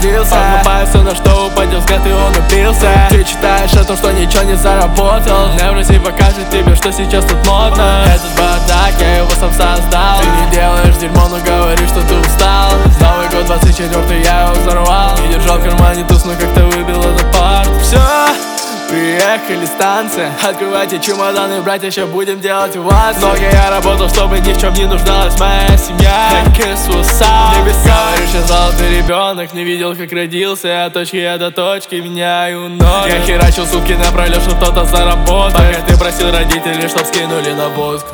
родился. Улыбается, на что упадет взгляд, и он убился. Ты читаешь о том, что ничего не заработал. Неврози покажет тебе, что сейчас тут модно. Этот бардак, я его сам создал. Ты не делаешь дерьмо, но говоришь, что ты устал. Новый год 24-й, я его взорвал. Не держал в кармане туз, но как-то выбил этот парт. Все, приехали станция. Открывайте чемоданы, братья, еще будем делать у вас. Много я работал, чтобы ни в чем не нуждалась моя семья. Говоришь, я золотой ребенок, не видел, как родился. От точки я до точки меняю ноги. Я херачил сутки напролёт, что кто-то заработает. Пока ты просил родителей, чтоб скинули на водку.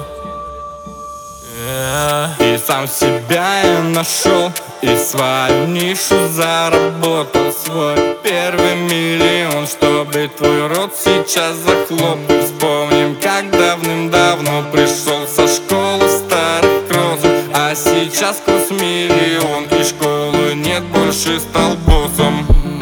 И сам себя я нашел, и свою нишу заработал. Свой первый миллион, чтобы твой рот сейчас захлопнуть. Вспомним, как давным-давно пришел со школы старых розов. А сейчас курс миллион, и школы нет больше, стал боссом.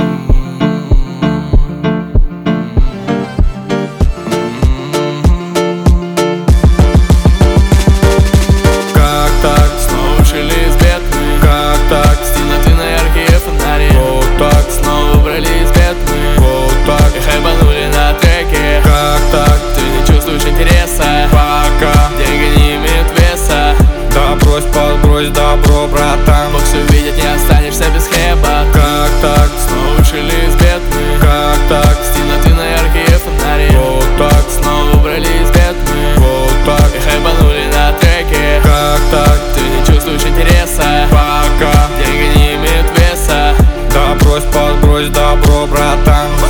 Подбрось добро, братан. Бог все видит, не останешься без хлеба. Как так? Снова вышли из бед мы. Как так? С темноты на яркие фонари. Вот так. Снова убрали из бед мы. Вот так. И хайбанули на треке. Как так? Ты не чувствуешь интереса, пока деньги не имеют веса. Да брось, подбрось добро, братан.